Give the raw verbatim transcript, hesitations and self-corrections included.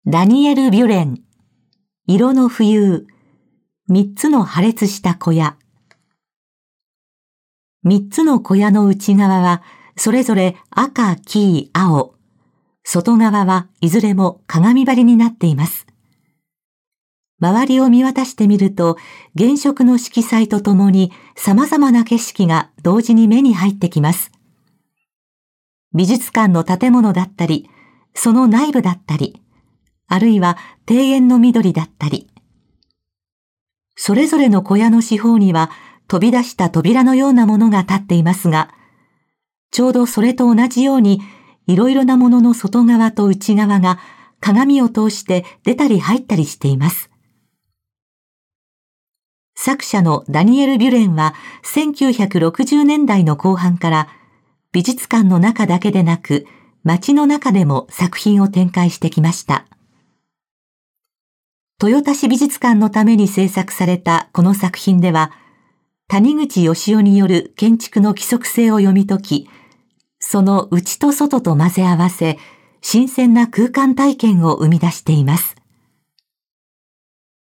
ダニエル・ビュレン、色の浮遊、三つの破裂した小屋。三つの小屋の内側は、それぞれ赤、黄、青。外側はいずれも鏡張りになっています。周りを見渡してみると、原色の色彩とともに様々な景色が同時に目に入ってきます。美術館の建物だったり、その内部だったり、あるいは庭園の緑だったり。それぞれの小屋の四方には飛び出した扉のようなものが立っていますが、ちょうどそれと同じようにいろいろなものの外側と内側が鏡を通して出たり入ったりしています。作者のダニエル・ビュレンはせんきゅうひゃくろくじゅうねんだいの後半から美術館の中だけでなく街の中でも作品を展開してきました。豊田市美術館のために制作されたこの作品では、谷口義雄による建築の規則性を読み解き、その内と外と混ぜ合わせ、新鮮な空間体験を生み出しています。